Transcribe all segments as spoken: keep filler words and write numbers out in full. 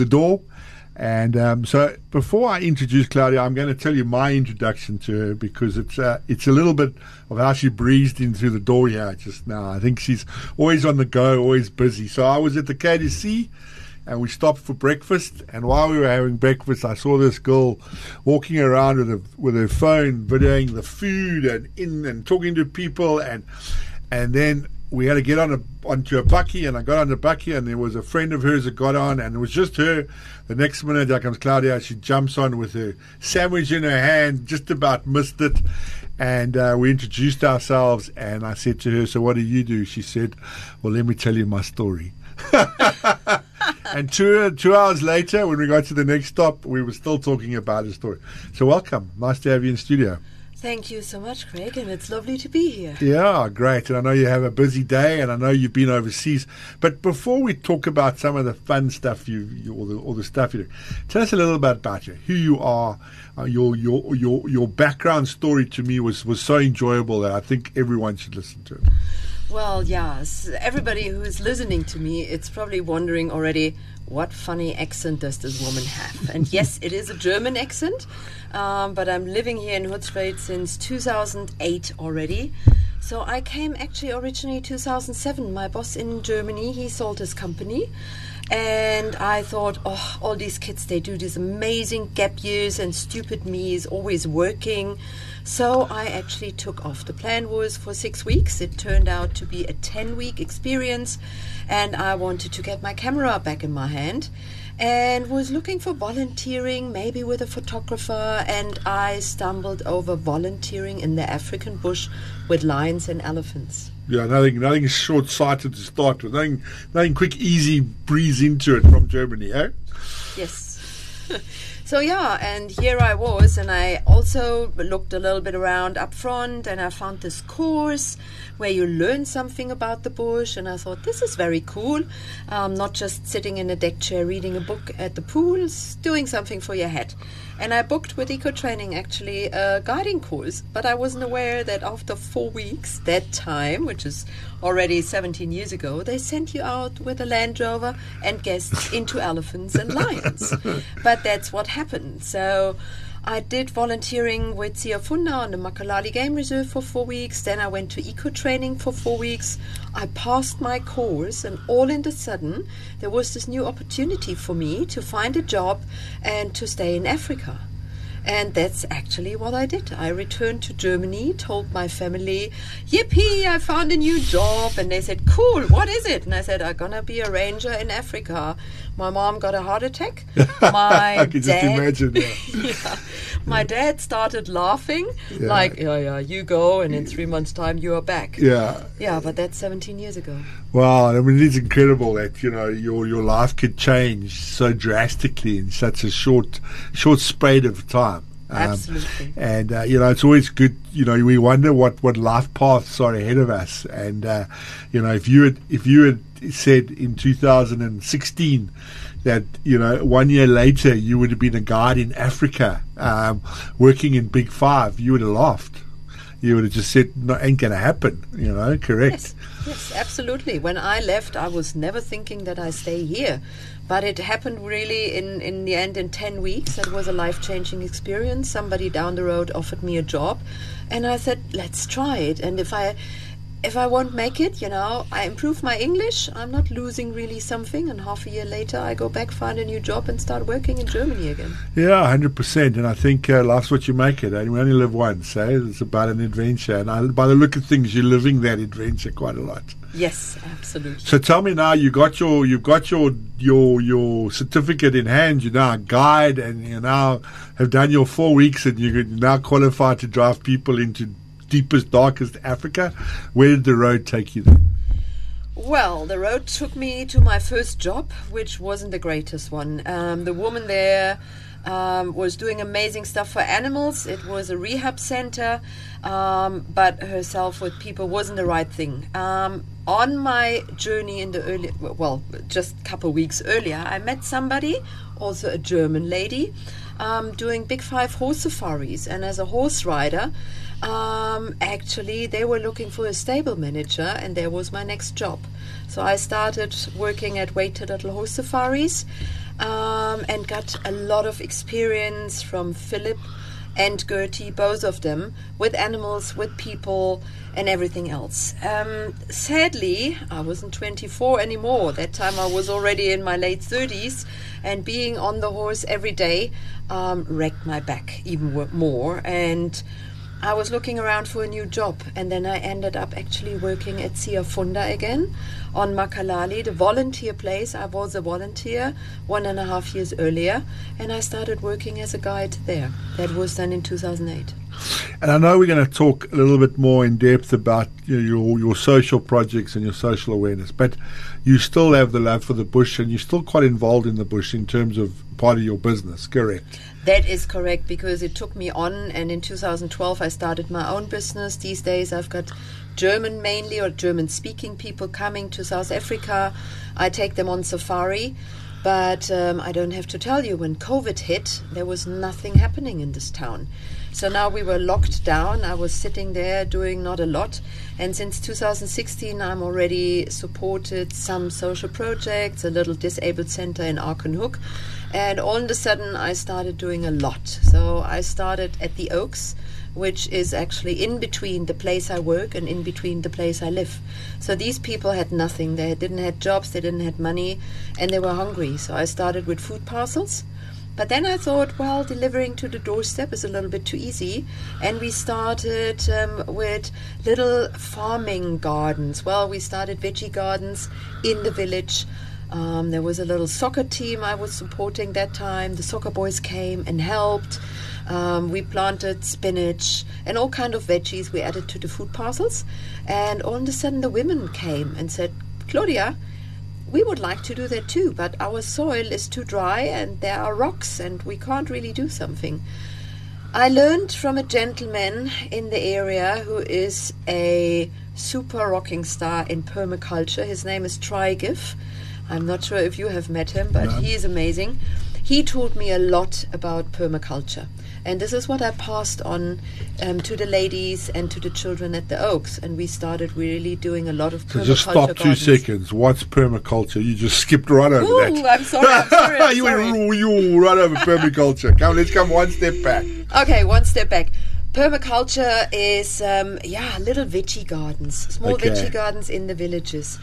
the door. And um, so before I introduce Claudia, I'm going to tell you my introduction to her, because it's uh, it's a little bit of how she breezed in through the door here just now. I think she's always on the go, always busy. So I was at the K D C and we stopped for breakfast. And while we were having breakfast, I saw this girl walking around with a, with her phone, videoing the food and in and talking to people. And and then we had to get on a, onto a bakkie, and I got on the bakkie, and there was a friend of hers that got on, and it was just her. The next minute, there comes Claudia. She jumps on with her sandwich in her hand, just about missed it. And uh, we introduced ourselves, and I said to her, "So what do you do?" She said, "Well, let me tell you my story." And two, two hours later, when we got to the next stop, we were still talking about her story. So welcome. Nice to have you in studio. Thank you so much, Craig, and it's lovely to be here. Yeah, great. And I know you have a busy day, and I know you've been overseas. But before we talk about some of the fun stuff you, you or the or the stuff you do, tell us a little bit about you, who you are. Uh, your your your your background story to me was was so enjoyable that I think everyone should listen to it. Well, yes, everybody who is listening to me, it's probably wondering already, what funny accent does this woman have? And yes, it is a German accent, um, but I'm living here in Hoedspruit since two thousand eight already. So I came actually originally two thousand seven. My boss in Germany, he sold his company. And I thought, oh, all these kids, they do these amazing gap years, and stupid me is always working. So I actually took off. The plan was for six weeks. It turned out to be a ten-week experience. And I wanted to get my camera back in my hand and was looking for volunteering, maybe with a photographer. And I stumbled over volunteering in the African bush with lions and elephants. Yeah, nothing nothing short-sighted to start with. Nothing, nothing quick, easy breeze into it from Germany, eh? Yes. So yeah, and here I was, and I also looked a little bit around up front, and I found this course where you learn something about the bush, and I thought, this is very cool. Um, not just sitting in a deck chair reading a book at the pools, doing something for your head. And I booked with Eco Training actually a guiding course, but I wasn't aware that after four weeks, that time, which is already seventeen years ago, they sent you out with a Land Rover and guests into elephants and lions. But that's what happened. So I did volunteering with Siafuna on the Makalali Game Reserve for four weeks. Then I went to Eco Training for four weeks. I passed my course, and all in a sudden, there was this new opportunity for me to find a job and to stay in Africa. And that's actually what I did. I returned to Germany, told my family, yippee, I found a new job. And they said, cool, what is it? And I said, I'm going to be a ranger in Africa. My mom got a heart attack. My I can dad, just imagine. Yeah. yeah, my dad started laughing, Yeah. like, yeah, yeah, you go, and in three months' time, you are back. Yeah. Yeah, but that's seventeen years ago. Wow, I mean, it's incredible that, you know, your your life could change so drastically in such a short short spate of time. Um, Absolutely. And, uh, you know, it's always good, you know, we wonder what, what life paths are ahead of us. And, uh, you know, if you had, if you had said in two thousand sixteen that, you know, one year later you would have been a guide in Africa, um, working in Big Five, you would have laughed. You would have just said, no, ain't going to happen, you know, correct? Yes, yes, absolutely. When I left, I was never thinking that I stay here. But it happened really in, in the end in ten weeks. It was a life-changing experience. Somebody down the road offered me a job, and I said, let's try it. And if I if I won't make it, you know, I improve my English. I'm not losing really something. And half a year later, I go back, find a new job, and start working in Germany again. Yeah, one hundred percent. And I think uh, life's what you make it. And we only live once, eh? It's about an adventure. And I, by the look of things, you're living that adventure quite a lot. Yes, absolutely. So tell me now, you got your you've got your your your certificate in hand. You're now a guide, and you now have done your four weeks, and you're now qualified to drive people into deepest, darkest Africa. Where did the road take you then? Well, the road took me to my first job, which wasn't the greatest one. Um, the woman there um, was doing amazing stuff for animals. It was a rehab center, um, but herself with people wasn't the right thing. Um, on my journey in the early, well, just a couple of weeks earlier, I met somebody, also a German lady, um, doing Big Five horse safaris. And as a horse rider, Um, actually, they were looking for a stable manager, and there was my next job. So I started working at Waited Little Horse Safaris. um, and got a lot of experience from Philip and Gertie, both of them, with animals, with people, and everything else. Um, sadly, I wasn't twenty-four anymore. That time I was already in my late thirties, and being on the horse every day um, wrecked my back even wo- more. And I was looking around for a new job, and then I ended up actually working at Siafunda again on Makalali, the volunteer place. I was a volunteer one and a half years earlier, and I started working as a guide there. That was then in two thousand eight. And I know we're going to talk a little bit more in depth about you know, your your social projects and your social awareness, but you still have the love for the bush, and you're still quite involved in the bush in terms of part of your business, correct? That is correct, because it took me on, and in two thousand twelve I started my own business. These days I've got German mainly, or German-speaking people coming to South Africa. I take them on safari, but um, I don't have to tell you, when COVID hit, there was nothing happening in this town. So now we were locked down. I was sitting there doing not a lot, and since two thousand sixteen I'm already supported some social projects, a little disabled center in Arkenhoek, and all of a sudden I started doing a lot. So I started at the Oaks, which is actually in between the place I work and in between the place I live. So these people had nothing. They didn't have jobs, they didn't have money, and they were hungry. So I started with food parcels. But then I thought, well, delivering to the doorstep is a little bit too easy. And we started um, with little farming gardens. Well, we started veggie gardens in the village. Um, there was a little soccer team I was supporting that time. The soccer boys came and helped. Um, we planted spinach and all kind of veggies we added to the food parcels. And all of a sudden the women came and said, Claudia, we would like to do that too, but our soil is too dry and there are rocks and we can't really do something. I learned from a gentleman in the area who is a super rocking star in permaculture. His name is Tri Giff. I'm not sure if you have met him, but no. He is amazing. He taught me a lot about permaculture. And this is what I passed on um, to the ladies and to the children at the Oaks. And we started really doing a lot of permaculture. So just stop two gardens. seconds. What's permaculture? You just skipped right over Ooh, that. I'm sorry. I'm sorry. I'm you sorry. went you right over permaculture. Come, let's come one step back. Okay, one step back. Permaculture is, um, yeah, little veggie gardens, small Okay. veggie gardens in the villages.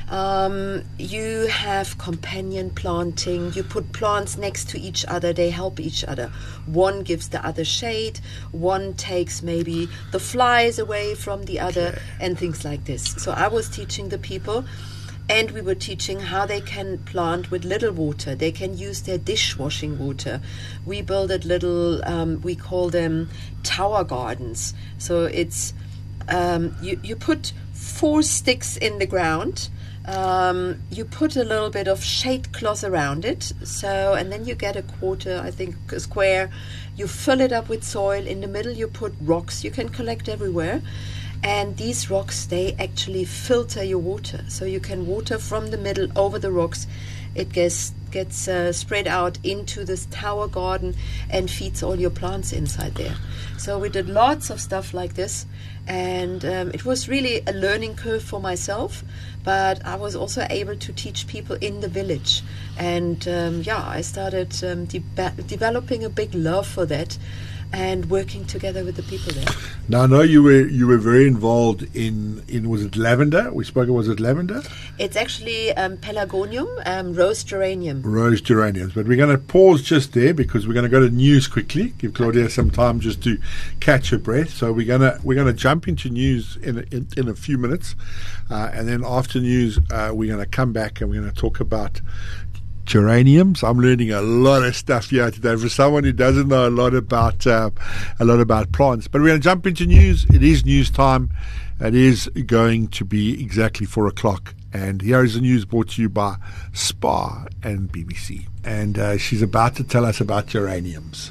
Um, you have companion planting. You put plants next to each other. They help each other. One gives the other shade. One takes maybe the flies away from the other, okay. and things like this. So I was teaching the people, and we were teaching how they can plant with little water. They can use their dishwashing water. We built little, um, we call them tower gardens. So it's, um, you, you put four sticks in the ground. Um, you put a little bit of shade cloth around it, so and then you get a quarter, I think, a square. You fill it up with soil. In the middle you put rocks. You can collect everywhere, and these rocks, they actually filter your water, so you can water from the middle over the rocks. It gets gets uh, spread out into this tower garden and feeds all your plants inside there. So we did lots of stuff like this, and um, it was really a learning curve for myself, but I was also able to teach people in the village. And um, yeah, I started um, de- developing a big love for that and working together with the people there. Now I know you were you were very involved in, in was it lavender? We spoke was it lavender? It's actually um, pelargonium, um, rose geranium. Rose geraniums. But we're going to pause just there because we're going to go to news quickly. Give Claudia some time just to catch her breath. So we're going to we're going to jump into news in a, in, in a few minutes, uh, and then after news uh, we're going to come back and we're going to talk about geraniums. I'm learning a lot of stuff here today for someone who doesn't know a lot about uh, a lot about plants. But we're going to jump into news. It is news time. It is going to be exactly four o'clock. And here is the news brought to you by SPAR and B B C. And uh, she's about to tell us about geraniums.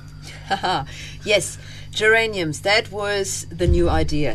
Yes, geraniums. That was the new idea.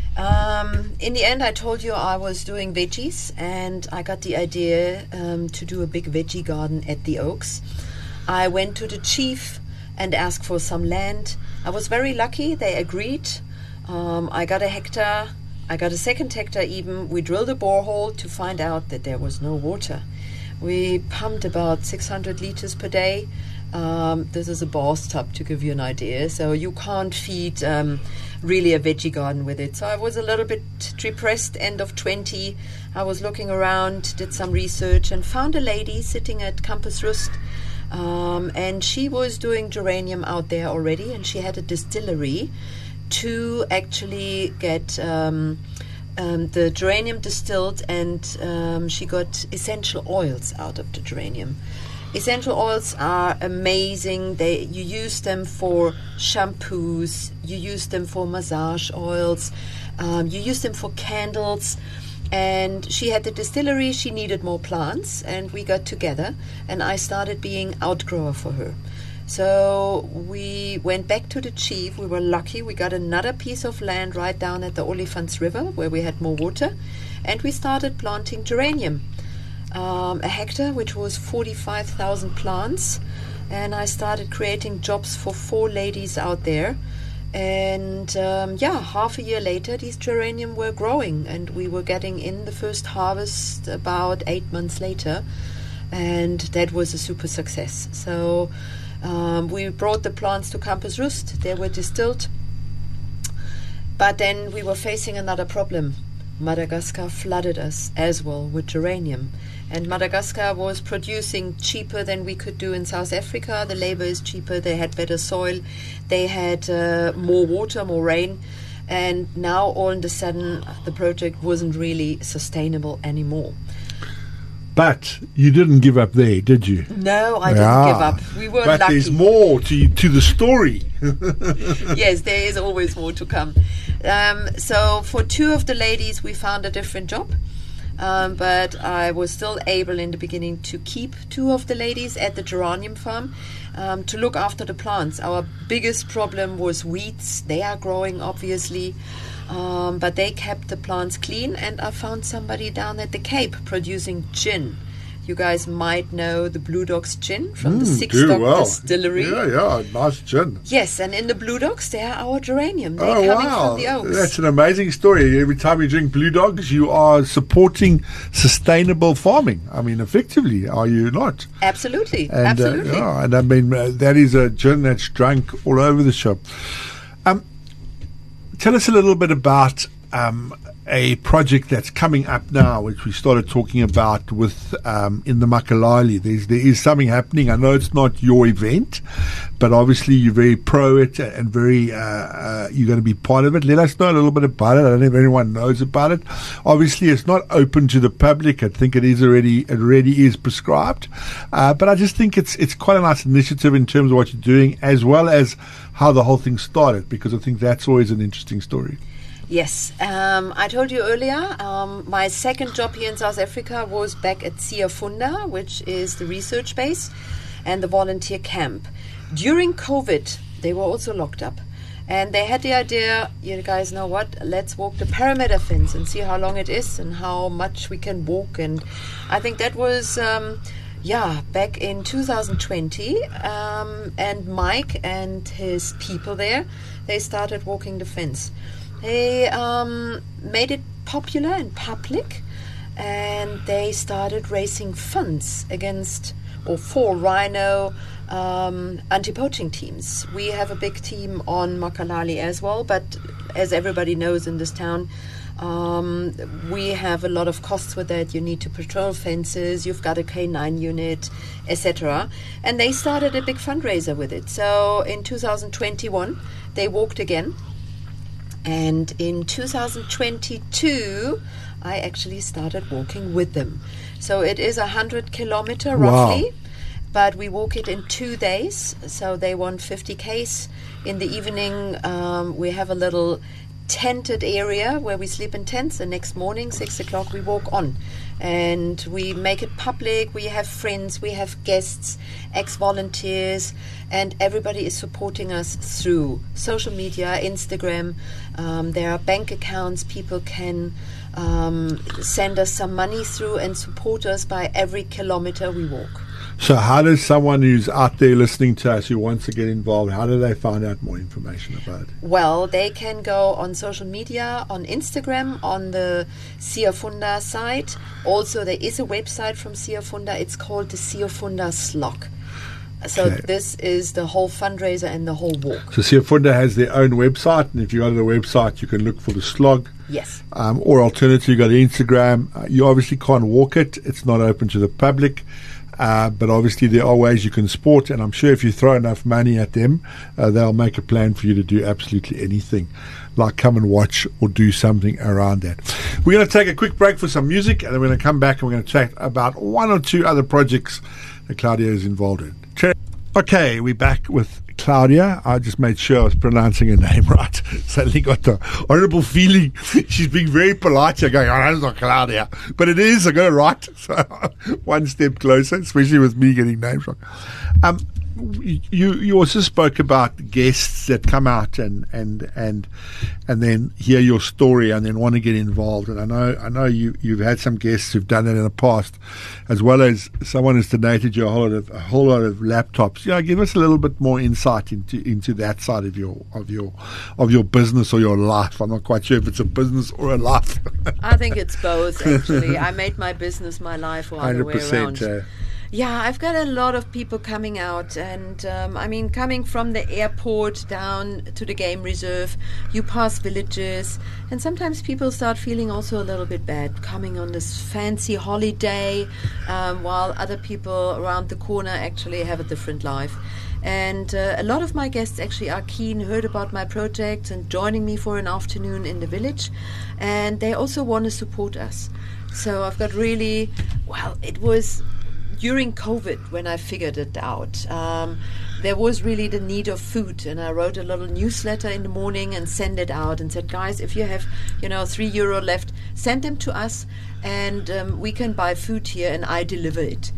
Um, in the end, I told you I was doing veggies, and I got the idea um, to do a big veggie garden at the Oaks. I went to the chief and asked for some land. I was very lucky. They agreed. Um, I got a hectare. I got a second hectare even. We drilled a borehole to find out that there was no water. We pumped about six hundred liters per day. Um, this is a bathtub, to give you an idea. So you can't feed um, really a veggie garden with it. So I was a little bit depressed, end of twenty. I was looking around, did some research, and found a lady sitting at Campus Rust. Um, and she was doing geranium out there already, and she had a distillery to actually get um, um, the geranium distilled, and um, she got essential oils out of the geranium. Essential oils are amazing. They you use them for shampoos, you use them for massage oils, um, you use them for candles. And she had the distillery, she needed more plants, and we got together, and I started being outgrower for her. So we went back to the chief. We were lucky. We got another piece of land right down at the Olifants River where we had more water, and we started planting geranium. Um, a hectare, which was forty-five thousand plants, and I started creating jobs for four ladies out there. And um, yeah, half a year later, these geranium were growing, and we were getting in the first harvest about eight months later, and that was a super success. So um, we brought the plants to Campus Rust. They were distilled, but then we were facing another problem. Madagascar flooded us as well with geranium. And Madagascar was producing cheaper than we could do in South Africa. The labor is cheaper. They had better soil. They had uh, more water, more rain. And now all of a sudden the project wasn't really sustainable anymore. But you didn't give up there, did you? No, I didn't Yeah. give up. We were But lucky. there's more to to the story. Yes, there is always more to come. Um, so for two of the ladies, we found a different job. Um, but I was still able in the beginning to keep two of the ladies at the geranium farm um, to look after the plants. Our biggest problem was weeds. They are growing, obviously, um, but they kept the plants clean. And I found somebody down at the Cape producing gin. You guys might know the Blue Dogs gin from the Mm, Six do Dog well. Distillery. Yeah, yeah, nice gin. Yes, and in the Blue Dogs, they are our geranium. They're Oh, coming wow. from the oaks. That's an amazing story. Every time you drink Blue Dogs, you are supporting sustainable farming. I mean, effectively, are you not? Absolutely, And, absolutely. Uh, yeah, and I mean, uh, that is a gin that's drunk all over the shop. Um, tell us a little bit about um, a project that's coming up now, which we started talking about with um, in the Makalali. There's there is something happening. I know it's not your event, but obviously you're very pro it and very uh, uh, you're going to be part of it. Let us know a little bit about it. I don't know if anyone knows about it. Obviously, it's not open to the public. I think it is already it already is prescribed, uh, but I just think it's it's quite a nice initiative in terms of what you're doing, as well as how the whole thing started, because I think that's always an interesting story. Yes, um, I told you earlier, um, my second job here in South Africa was back at Siafunda, which is the research base and the volunteer camp. During COVID, they were also locked up. And they had the idea, you guys know what, let's walk the perimeter fence and see how long it is and how much we can walk. And I think that was, um, yeah, back in two thousand twenty. Um, and Mike and his people there, they started walking the fence. They um, made it popular and public, and they started raising funds against or for rhino um, anti-poaching teams. We have a big team on Makalali as well, but as everybody knows in this town, um, we have a lot of costs with that. You need to patrol fences, you've got a K nine unit, et cetera. And they started a big fundraiser with it. So in two thousand twenty-one, they walked again. And in two thousand twenty-two, I actually started walking with them. So it is a hundred kilometer roughly, Wow. but we walk it in two days. So they want fifty kays. In the evening, um, we have a little tented area where we sleep in tents. The next morning, six o'clock, we walk on. And we make it public. We have friends, we have guests, ex-volunteers, and everybody is supporting us through social media, Instagram. Um, there are bank accounts. People can um, send us some money through and support us by every kilometer we walk. So how does someone who's out there listening to us who wants to get involved, how do they find out more information about it? Well, they can go on social media, on Instagram, on the Siofunda site. Also, there is a website from Siofunda. It's called the Siofunda Slok. So Okay. this is the whole fundraiser and the whole walk. So Siofunda has their own website, and if you go to the website, you can look for the slog. Yes. Um, or alternatively, you go to Instagram. Uh, you obviously can't walk it. It's not open to the public. Uh, but obviously there are ways you can support, and I'm sure if you throw enough money at them, uh, they'll make a plan for you to do absolutely anything, like come and watch or do something around that. We're going to take a quick break for some music, and then we're going to come back and we're going to chat about one or two other projects that Claudia is involved in. Okay, we're back with Claudia. I just made sure I was pronouncing her name right. Suddenly got the horrible feeling she's being very polite here, going, oh, that's not Claudia. But it is, I got it right. So one step closer, especially with me getting names wrong. Um, you you also spoke about guests that come out and and and and then hear your story and then want to get involved. And I know I know you you've had some guests who've done that in the past, as well as someone who's donated you a whole lot of a whole lot of laptops. Yeah, give us a little bit more insight into into that side of your of your of your business or your life. I'm not quite sure if it's a business or a life. I think it's both, actually. I made my business my life, or other way around. Uh, Yeah, I've got a lot of people coming out, and um, I mean, coming from the airport down to the game reserve, you pass villages, and sometimes people start feeling also a little bit bad coming on this fancy holiday, um, while other people around the corner actually have a different life. And uh, a lot of my guests actually are keen, heard about my project and joining me for an afternoon in the village, and they also want to support us. So I've got really, well, it was during COVID when I figured it out. Um, there was really the need of food, and I wrote a little newsletter in the morning and sent it out and said, guys, if you have, you know, three euro left, send them to us, and um, we can buy food here and I deliver it.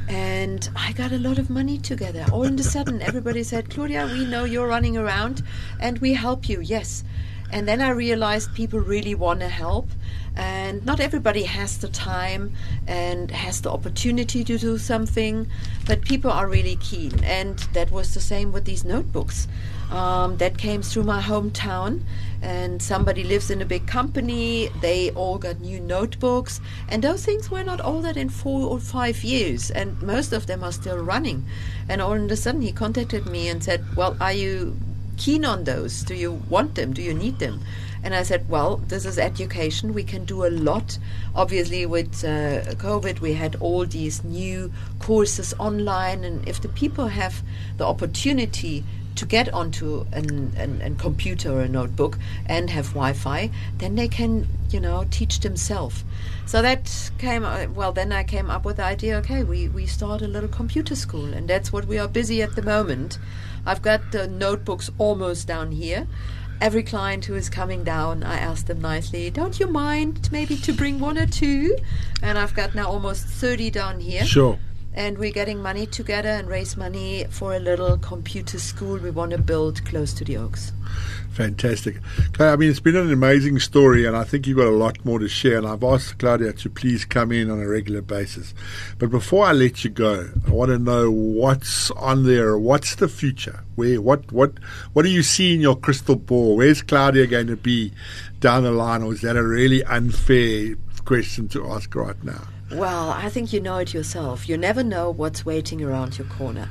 And I got a lot of money together. All of a sudden, everybody said, Claudia, we know you're running around and we help you, yes. And then I realized people really want to help, and not everybody has the time and has the opportunity to do something, but people are really keen. And that was the same with these notebooks. Um, that came through my hometown, and somebody lives in a big company. They all got new notebooks, and those things were not older than four or five years, and most of them are still running. And all of a sudden he contacted me and said, well, are you keen on those? Do you want them? Do you need them? And I said, well, this is education. We can do a lot. Obviously, with uh, COVID, we had all these new courses online. And if the people have the opportunity to get onto an, an, an computer or a notebook and have Wi-Fi, then they can, you know, teach themselves. So that came, uh, well, then I came up with the idea, okay, we, we start a little computer school. And that's what we are busy at the moment. I've got the notebooks almost down here. Every client who is coming down, I ask them nicely, don't you mind maybe to bring one or two? And I've got now almost thirty down here. Sure. And we're getting money together and raise money for a little computer school we want to build close to the Oaks. Fantastic. I mean, it's been an amazing story, and I think you've got a lot more to share, and I've asked Claudia to please come in on a regular basis. But before I let you go, I want to know what's on there. What's the future? Where, what, what, what do you see in your crystal ball? Where's Claudia going to be down the line, or is that a really unfair question to ask right now? Well, I think you know it yourself. You never know what's waiting around your corner.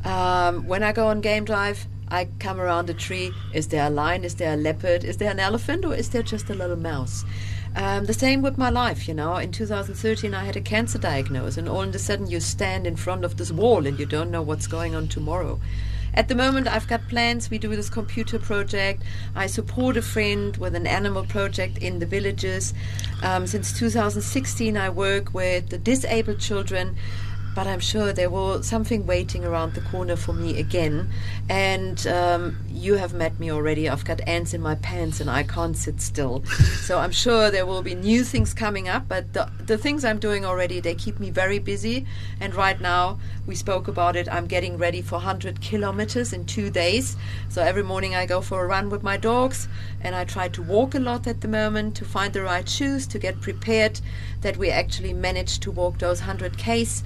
Um, when I go on game drive, I come around a tree. Is there a lion? Is there a leopard? Is there an elephant? Or is there just a little mouse? Um, the same with my life, you know. In two thousand thirteen, I had a cancer diagnosis, and all of a sudden you stand in front of this wall and you don't know what's going on tomorrow. At the moment, I've got plans. We do this computer project. I support a friend with an animal project in the villages. Um, since two thousand sixteen, I work with the disabled children. But I'm sure there will something waiting around the corner for me again. And um, you have met me already. I've got ants in my pants and I can't sit still. So I'm sure there will be new things coming up. But the, the things I'm doing already, they keep me very busy. And right now, we spoke about it, I'm getting ready for one hundred kilometers in two days. So every morning I go for a run with my dogs. And I try to walk a lot at the moment to find the right shoes, to get prepared that we actually manage to walk those one hundred Ks, to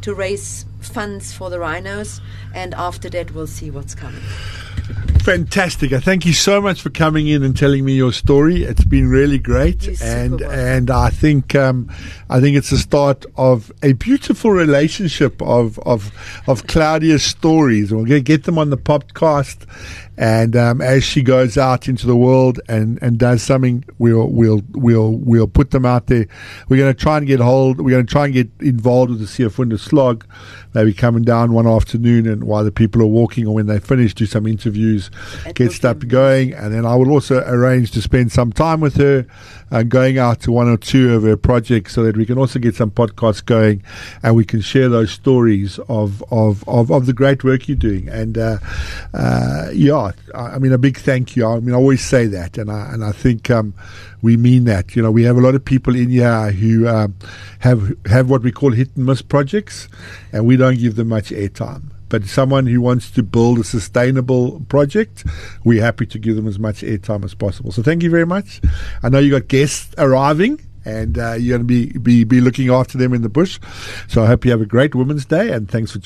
to raise funds for the rhinos, and after that we'll see what's coming. Fantastic. Thank you so much for coming in and telling me your story. It's been really great. You're and super and I think um, I think it's the start of a beautiful relationship of of, of Claudia's stories. We're going to get them on the podcast. And um, as she goes out into the world and, and does something, we'll we'll we'll we'll put them out there. We're going to try and get hold. We're going to try and get involved with the Siafunda Slog. Maybe coming down one afternoon, and while the people are walking, or when they finish, do some interviews, It get will stuff be going. And then I will also arrange to spend some time with her, and going out to one or two of her projects, so that we can also get some podcasts going, and we can share those stories of of of, of the great work you're doing. And uh, uh, yeah. I mean, a big thank you. I mean, I always say that, and I and I think um, we mean that. You know, we have a lot of people in here who um, have have what we call hit and miss projects, and we don't give them much airtime. But someone who wants to build a sustainable project, we're happy to give them as much airtime as possible. So thank you very much. I know you got guests arriving, and uh, you're going to be, be be looking after them in the bush. So I hope you have a great Women's Day, and thanks for